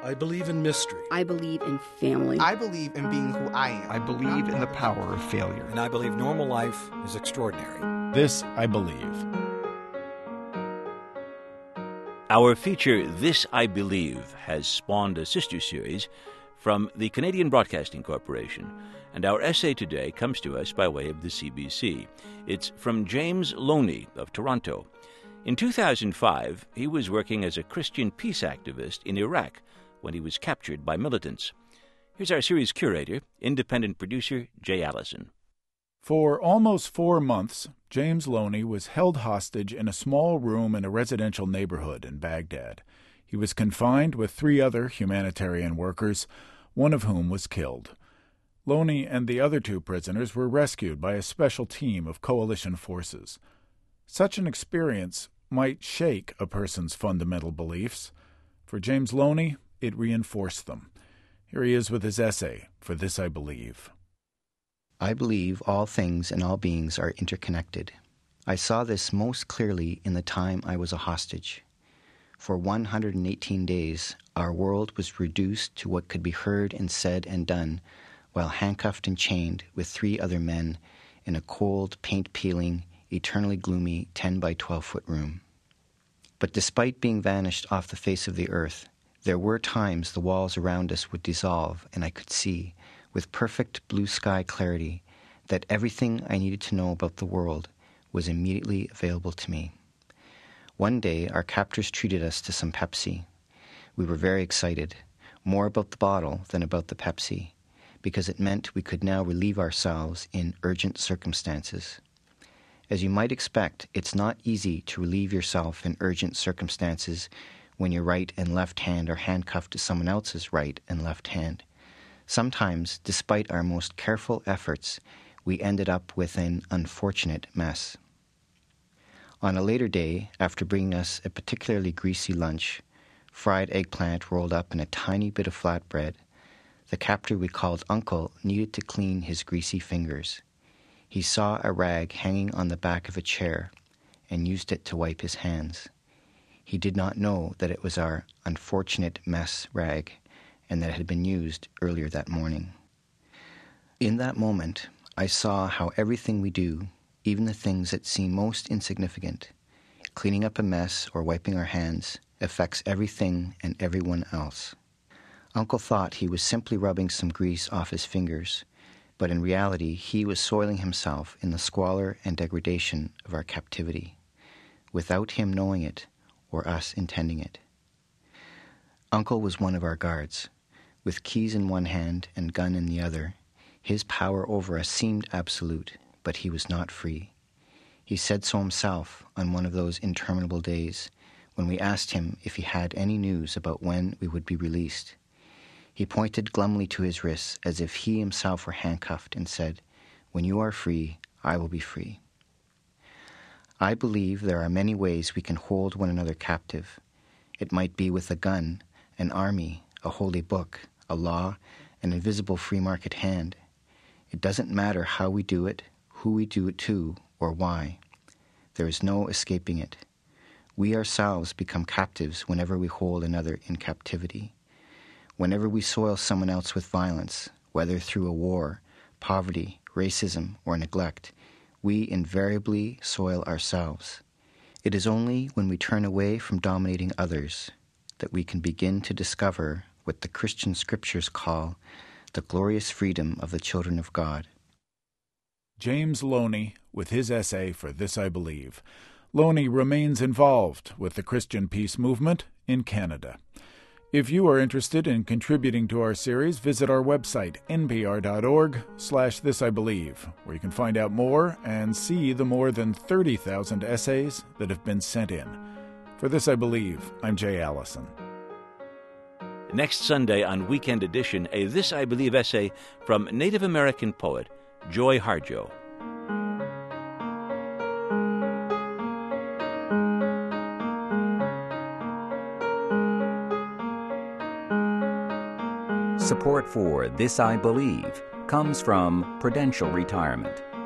I believe in mystery. I believe in family. I believe in being who I am. I believe in the power of failure. And I believe normal life is extraordinary. This I believe. Our feature, This I Believe, has spawned a sister series from the Canadian Broadcasting Corporation, and our essay today comes to us by way of the CBC. It's from James Loney of Toronto. In 2005, he was working as a Christian peace activist in Iraq when he was captured by militants. Here's our series curator, independent producer Jay Allison. For almost 4 months, James Loney was held hostage in a small room in a residential neighborhood in Baghdad. He was confined with 3 other humanitarian workers, one of whom was killed. Loney and the other 2 prisoners were rescued by a special team of coalition forces. Such an experience might shake a person's fundamental beliefs. For James Loney, it reinforced them. Here he is with his essay, For This I Believe. I believe all things and all beings are interconnected. I saw this most clearly in the time I was a hostage. For 118 days, our world was reduced to what could be heard and said and done while handcuffed and chained with 3 other men in a cold, paint-peeling, eternally gloomy 10 by 12-foot room. But despite being vanished off the face of the earth, there were times the walls around us would dissolve and I could see, with perfect blue sky clarity, that everything I needed to know about the world was immediately available to me. One day, our captors treated us to some Pepsi. We were very excited, more about the bottle than about the Pepsi, because it meant we could now relieve ourselves in urgent circumstances. As you might expect, it's not easy to relieve yourself in urgent circumstances when your right and left hand are handcuffed to someone else's right and left hand. Sometimes, despite our most careful efforts, we ended up with an unfortunate mess. On a later day, after bringing us a particularly greasy lunch, fried eggplant rolled up in a tiny bit of flatbread, the captor we called Uncle needed to clean his greasy fingers. He saw a rag hanging on the back of a chair and used it to wipe his hands. He did not know that it was our unfortunate mess rag and that it had been used earlier that morning. In that moment, I saw how everything we do, even the things that seem most insignificant, cleaning up a mess or wiping our hands, affects everything and everyone else. Uncle thought he was simply rubbing some grease off his fingers, but in reality he was soiling himself in the squalor and degradation of our captivity, without him knowing it or us intending it. Uncle was one of our guards. With keys in one hand and gun in the other, his power over us seemed absolute, but he was not free. He said so himself on one of those interminable days when we asked him if he had any news about when we would be released. He pointed glumly to his wrists as if he himself were handcuffed and said, "When you are free, I will be free." I believe there are many ways we can hold one another captive. It might be with a gun, an army, a holy book, a law, an invisible free market hand. It doesn't matter how we do it, who we do it to, or why. There is no escaping it. We ourselves become captives whenever we hold another in captivity. Whenever we soil someone else with violence, whether through a war, poverty, racism, or neglect, we invariably soil ourselves. It is only when we turn away from dominating others that we can begin to discover what the Christian scriptures call the glorious freedom of the children of God. James Loney with his essay For This I Believe. Loney remains involved with the Christian peace movement in Canada. If you are interested in contributing to our series, visit our website, npr.org/thisibelieve, where you can find out more and see the more than 30,000 essays that have been sent in. For This I Believe, I'm Jay Allison. Next Sunday on Weekend Edition, a This I Believe essay from Native American poet Joy Harjo. Support for This I Believe comes from Prudential Retirement.